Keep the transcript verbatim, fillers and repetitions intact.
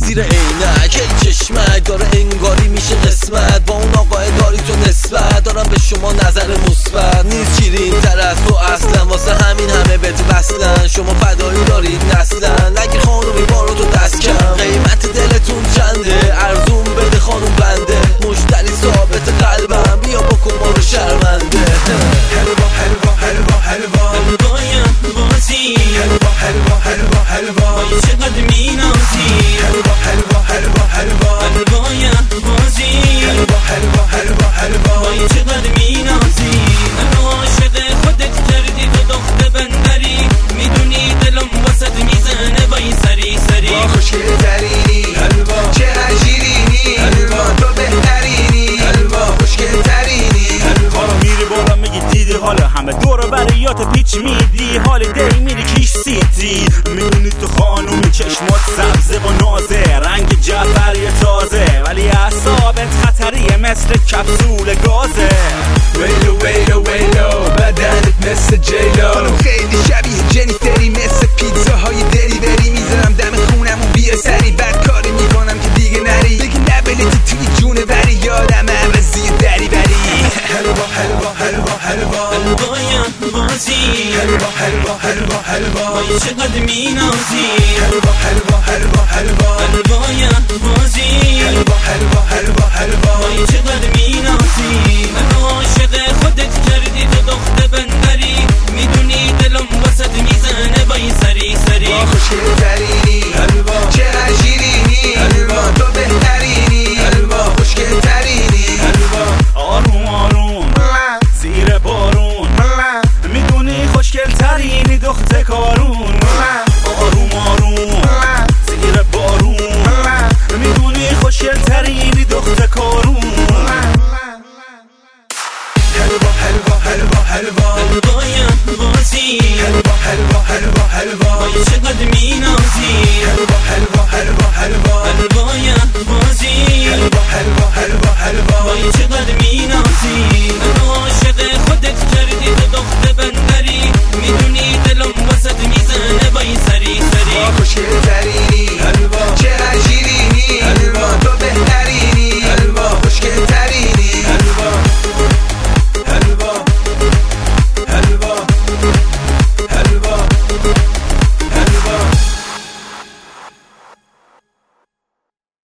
زیر عینک ای چشمک داره انگاری میشه قسمت با اون آقای داری تو نسبت دارم به شما نظر مثبت نیست شیرین تر از تو اصلا واسه همین همه بهت وصلن شما فدایی دارید نسلن نگی خانومی بارو تو دست کم قیمت دلتون چنده ارزون بده خانوم بنده مشتری ثابت قلبم بیا بکن ما رو شرمنده حلوا حلوا حلوا حلوا حلوایم بازی حلوا حلوا حلوا حلوا وای چقدر مینازی حلوا حلوا حلوا حلوا حلوایم بازی حلوا حلوا حلوا حلوا وای چقدر مینازی منو عاشق خودت کردی تو دخت بندری میدونی دلم واسد میزنه وای سری سری با خوشگل ترینی حلوا چقدر شیرینی حلوا تو بهترینی حلوا خوشگل ترینی حلوا رو میری بالا میگی دیدی حالا همه دور بریات پیچ میدی حال دی میری کیش سیتی میدونی تو خانومی چشمات سبزه و نازه رنگ جعفری تازه ولی اعصابت خطریه مثل کپسول گازه ویلو ویلو ویلو بدنت مثل جیلو خانم خیلی شبیه جنیفری مثل پیتزاهای دلیوری میذارم دم خونم و بیا سری بد کاری میکنم که دیگه نری بگی نبلتی توی جونه وری یادم عوضی دری بری حلوا حلوا حلوا حلوا حلوایم بازی حلوا حلوا حلوا حلوا وای چقدر مینازی حلوا حلوا حلوا حلوا حلوایم بازی حلوا حلوا حلوا حلوا وای چقدر مینازی منو عاشق خودت کردی تو دخت بندری میدونی دلم واسد میزنه وای سری سری با خوشگل ترینی حلوا چقدر شیرینی حلوا تو بهترینی حلوا خوشگل ترینی حلوا آروم آروم زیر بارون میدونی خوشگل ترینی دخت کارون آروم آروم زیر بارون میدونی خوشگل ترینی دخت کارون حلوا حلوا حلوا حلوا حلوایم بازی حلوا حلوا حلوا حلوا وای چقدر مینازی حلوا حلوا حلوا حلوا حلوایم بازی حلوا حلوا حلوا حلوا وای